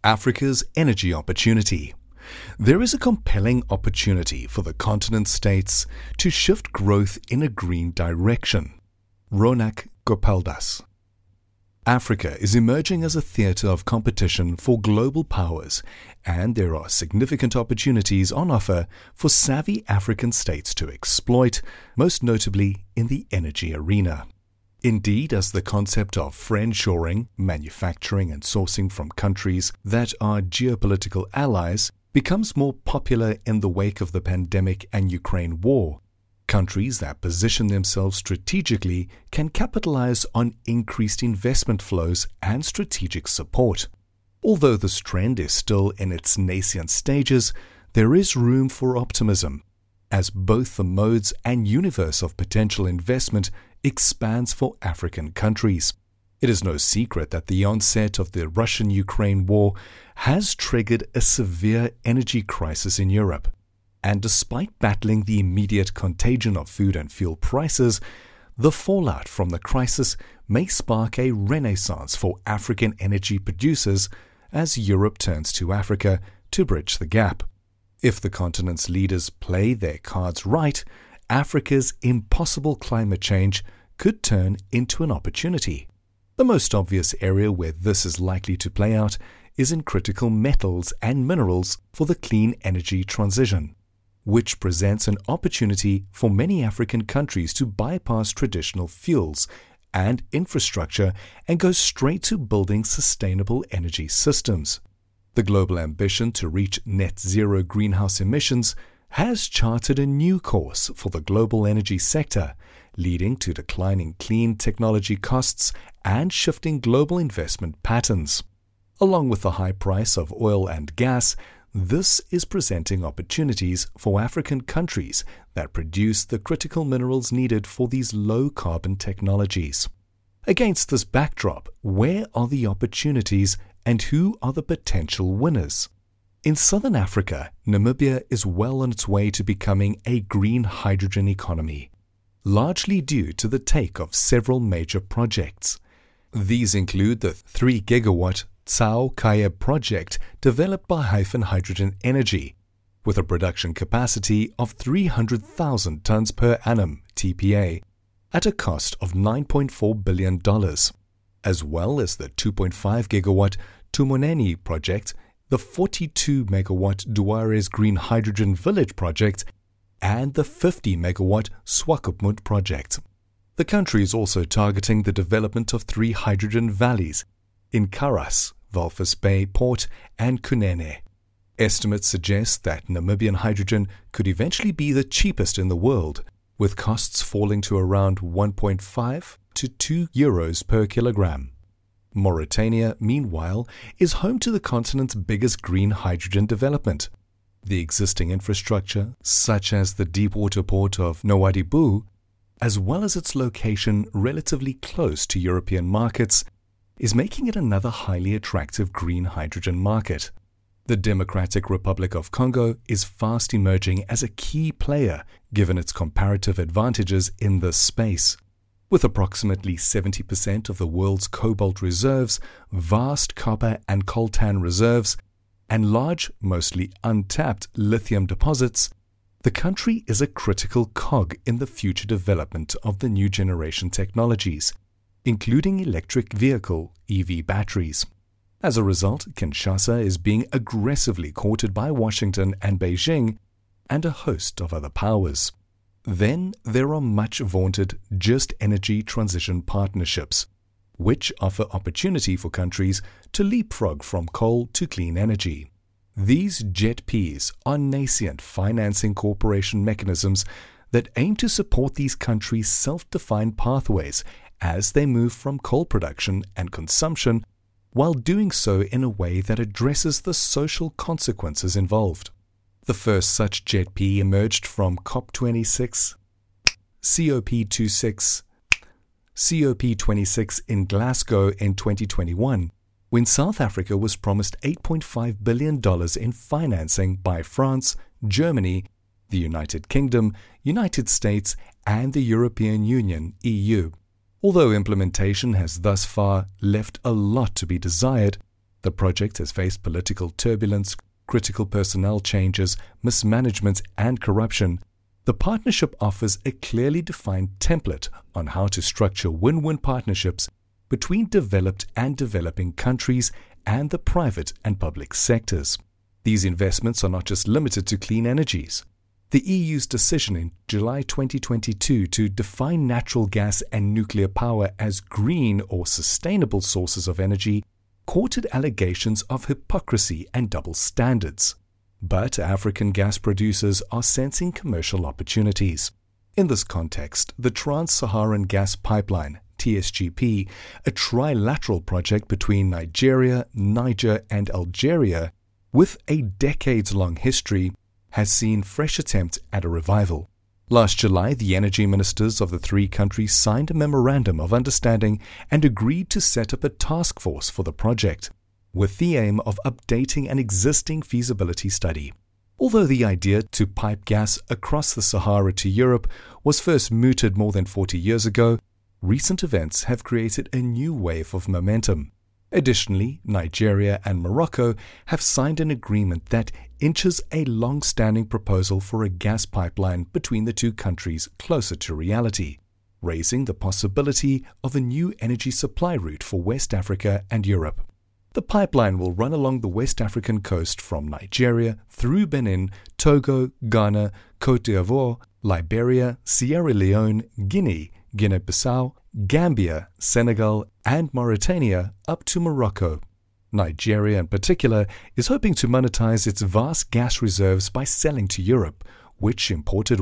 Africa's energy opportunity. There is a compelling opportunity for the continent states to shift growth in a green direction. Ronak Gopaldas. Africa is emerging as a theatre of competition for global powers, and there are significant opportunities on offer for savvy African states to exploit, most notably in the energy arena. Indeed, as the concept of friendshoring, manufacturing and sourcing from countries that are geopolitical allies, becomes more popular in the wake of the pandemic and Ukraine war, countries that position themselves strategically can capitalize on increased investment flows and strategic support. Although this trend is still in its nascent stages, there is room for optimism, as both the modes and universe of potential investment expands for African countries. It is no secret that the onset of the Russian-Ukraine war has triggered a severe energy crisis in Europe. And despite battling the immediate contagion of food and fuel prices, the fallout from the crisis may spark a renaissance for African energy producers as Europe turns to Africa to bridge the gap. If the continent's leaders play their cards right, Africa's impossible climate change could turn into an opportunity. The most obvious area where this is likely to play out is in critical metals and minerals for the clean energy transition, which presents an opportunity for many African countries to bypass traditional fuels and infrastructure and go straight to building sustainable energy systems. The global ambition to reach net zero greenhouse emissions has charted a new course for the global energy sector, leading to declining clean technology costs and shifting global investment patterns. Along with the high price of oil and gas, this is presenting opportunities for African countries that produce the critical minerals needed for these low-carbon technologies. Against this backdrop, where are the opportunities and who are the potential winners? In southern Africa, Namibia is well on its way to becoming a green hydrogen economy, largely due to the take of several major projects. These include the 3-gigawatt Tsao Kaya project developed by Hyphen Hydrogen Energy, with a production capacity of 300,000 tons per annum (TPA) at a cost of $9.4 billion, as well as the 2.5-gigawatt Tumoneni project, the 42-megawatt Duares Green Hydrogen Village project, and the 50-megawatt Swakopmund project. The country is also targeting the development of 3 hydrogen valleys in Karas, Walvis Bay Port, and Kunene. Estimates suggest that Namibian hydrogen could eventually be the cheapest in the world, with costs falling to around 1.5 to 2 euros per kilogram. Mauritania, meanwhile, is home to the continent's biggest green hydrogen development. The existing infrastructure, such as the deepwater port of Nouadhibou, as well as its location relatively close to European markets, is making it another highly attractive green hydrogen market. The Democratic Republic of Congo is fast emerging as a key player given its comparative advantages in this space. With approximately 70% of the world's cobalt reserves, vast copper and coltan reserves, and large, mostly untapped lithium deposits, the country is a critical cog in the future development of the new generation technologies, including electric vehicle (EV) batteries. As a result, Kinshasa is being aggressively courted by Washington and Beijing and a host of other powers. Then there are much vaunted Just Energy Transition Partnerships, which offer opportunity for countries to leapfrog from coal to clean energy. These JETPs are nascent financing cooperation mechanisms that aim to support these countries' self-defined pathways as they move from coal production and consumption, while doing so in a way that addresses the social consequences involved. The first such JETP emerged from COP26, COP26, COP26 in Glasgow in 2021, when South Africa was promised $8.5 billion in financing by France, Germany, the United Kingdom, United States, and the European Union, EU. Although implementation has thus far left a lot to be desired, The project has faced political turbulence, critical personnel changes, mismanagement, and corruption. The partnership offers a clearly defined template on how to structure win-win partnerships between developed and developing countries and the private and public sectors. These investments are not just limited to clean energies. The EU's decision in July 2022 to define natural gas and nuclear power as green or sustainable sources of energy courted allegations of hypocrisy and double standards. But African gas producers are sensing commercial opportunities. In this context, the Trans-Saharan Gas Pipeline, TSGP, a trilateral project between Nigeria, Niger, and Algeria, with a decades-long history, has seen fresh attempt at a revival. Last July, the energy ministers of the three countries signed a memorandum of understanding and agreed to set up a task force for the project, with the aim of updating an existing feasibility study. Although the idea to pipe gas across the Sahara to Europe was first mooted more than 40 years ago, recent events have created a new wave of momentum. Additionally, Nigeria and Morocco have signed an agreement that inches a long-standing proposal for a gas pipeline between the two countries closer to reality, raising the possibility of a new energy supply route for West Africa and Europe. The pipeline will run along the West African coast from Nigeria through Benin, Togo, Ghana, Côte d'Ivoire, Liberia, Sierra Leone, Guinea, Guinea-Bissau, Gambia, Senegal, and Mauritania up to Morocco. Nigeria, in particular, is hoping to monetize its vast gas reserves by selling to Europe, which imported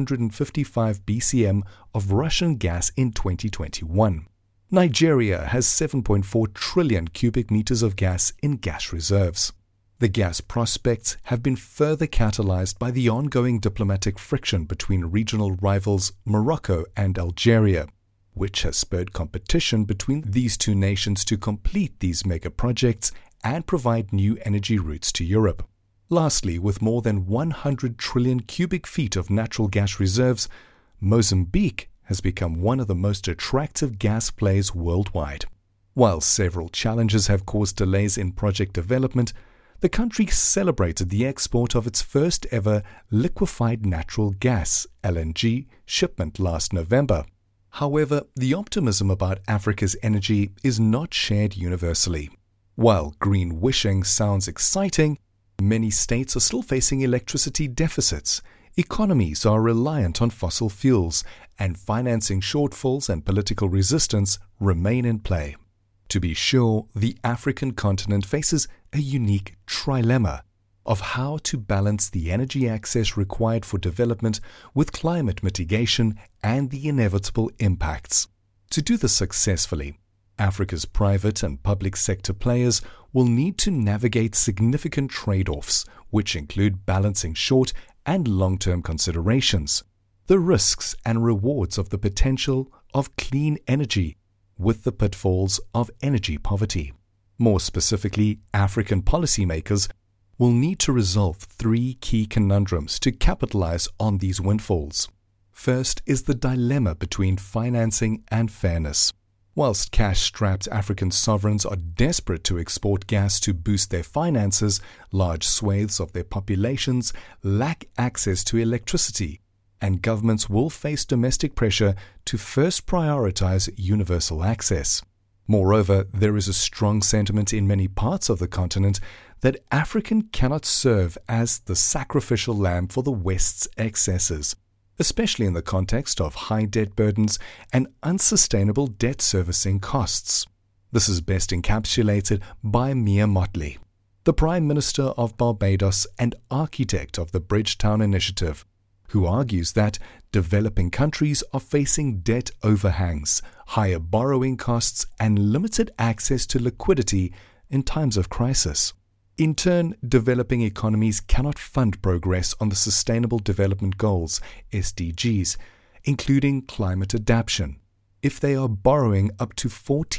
155 BCM of Russian gas in 2021. Nigeria has 7.4 trillion cubic meters of gas in gas reserves. The gas prospects have been further catalyzed by the ongoing diplomatic friction between regional rivals Morocco and Algeria, which has spurred competition between these two nations to complete these mega projects and provide new energy routes to Europe. Lastly, with more than 100 trillion cubic feet of natural gas reserves, Mozambique has become one of the most attractive gas plays worldwide. While several challenges have caused delays in project development, the country celebrated the export of its first ever liquefied natural gas (LNG) shipment last November. However, the optimism about Africa's energy is not shared universally. While green wishing sounds exciting, many states are still facing electricity deficits, economies are reliant on fossil fuels, and financing shortfalls and political resistance remain in play. To be sure, the African continent faces a unique trilemma of how to balance the energy access required for development with climate mitigation and the inevitable impacts. To do this successfully, Africa's private and public sector players will need to navigate significant trade-offs, which include balancing short- and long-term considerations, the risks and rewards of the potential of clean energy with the pitfalls of energy poverty. More specifically, African policymakers will need to resolve three key conundrums to capitalize on these windfalls. First is the dilemma between financing and fairness. Whilst cash-strapped African sovereigns are desperate to export gas to boost their finances, large swathes of their populations lack access to electricity, and governments will face domestic pressure to first prioritize universal access. Moreover, there is a strong sentiment in many parts of the continent that Africa cannot serve as the sacrificial lamb for the West's excesses, especially in the context of high debt burdens and unsustainable debt servicing costs. This is best encapsulated by Mia Mottley, the Prime Minister of Barbados and architect of the Bridgetown Initiative, who argues that developing countries are facing debt overhangs, higher borrowing costs, and limited access to liquidity in times of crisis. In turn, developing economies cannot fund progress on the Sustainable Development Goals, SDGs, including climate adaptation, if they are borrowing up to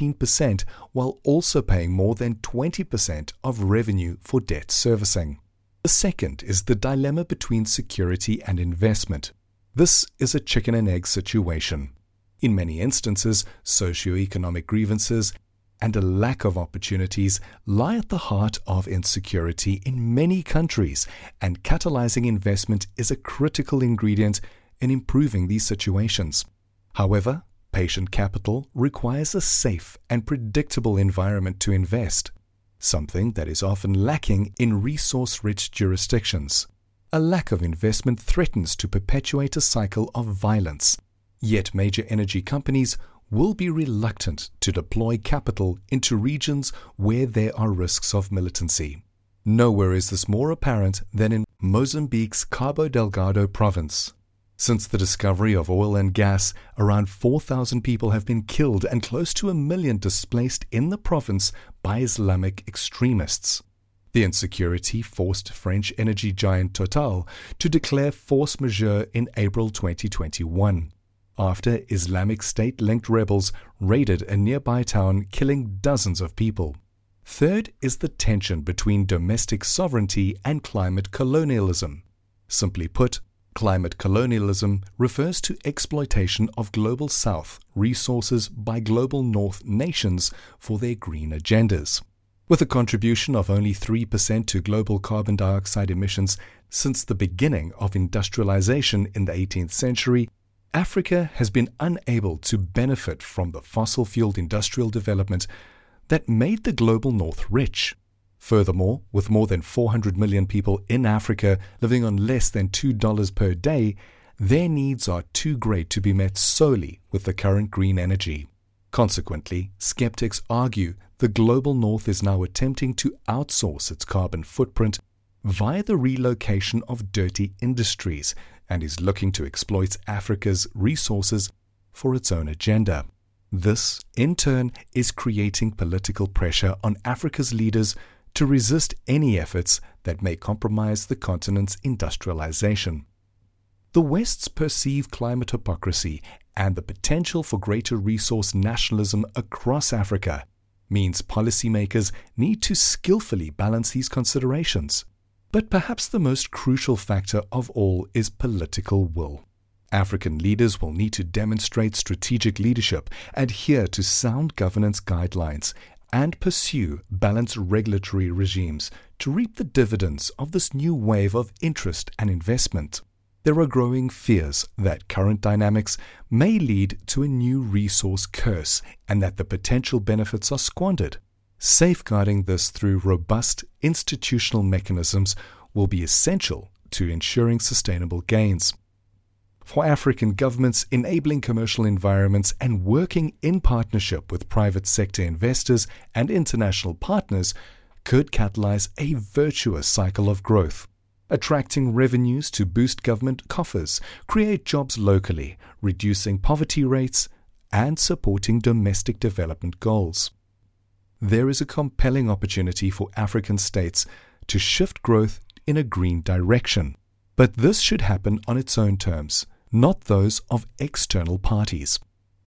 14% while also paying more than 20% of revenue for debt servicing. The second is the dilemma between security and investment. This is a chicken and egg situation. In many instances, socioeconomic grievances and a lack of opportunities lie at the heart of insecurity in many countries, and catalyzing investment is a critical ingredient in improving these situations. However, patient capital requires a safe and predictable environment to invest, something that is often lacking in resource-rich jurisdictions. A lack of investment threatens to perpetuate a cycle of violence, yet major energy companies will be reluctant to deploy capital into regions where there are risks of militancy. Nowhere is this more apparent than in Mozambique's Cabo Delgado province. Since the discovery of oil and gas, around 4,000 people have been killed and close to 1 million displaced in the province by Islamic extremists. The insecurity forced French energy giant Total to declare force majeure in April 2021, after Islamic State-linked rebels raided a nearby town, killing dozens of people. Third is the tension between domestic sovereignty and climate colonialism. Simply put, climate colonialism refers to exploitation of Global South resources by Global North nations for their green agendas. With a contribution of only 3% to global carbon dioxide emissions since the beginning of industrialization in the 18th century, Africa has been unable to benefit from the fossil-fueled industrial development that made the Global North rich. Furthermore, with more than 400 million people in Africa living on less than $2 per day, their needs are too great to be met solely with the current green energy. Consequently, skeptics argue the Global North is now attempting to outsource its carbon footprint via the relocation of dirty industries and is looking to exploit Africa's resources for its own agenda. This, in turn, is creating political pressure on Africa's leaders to resist any efforts that may compromise the continent's industrialization. The West's perceived climate hypocrisy and the potential for greater resource nationalism across Africa means policymakers need to skillfully balance these considerations. But perhaps the most crucial factor of all is political will. African leaders will need to demonstrate strategic leadership, adhere to sound governance guidelines, and pursue balanced regulatory regimes to reap the dividends of this new wave of interest and investment. There are growing fears that current dynamics may lead to a new resource curse and that the potential benefits are squandered. Safeguarding this through robust institutional mechanisms will be essential to ensuring sustainable gains. For African governments, enabling commercial environments and working in partnership with private sector investors and international partners could catalyze a virtuous cycle of growth, attracting revenues to boost government coffers, create jobs locally, reducing poverty rates, and supporting domestic development goals. There is a compelling opportunity for African states to shift growth in a green direction, but this should happen on its own terms, not those of external parties.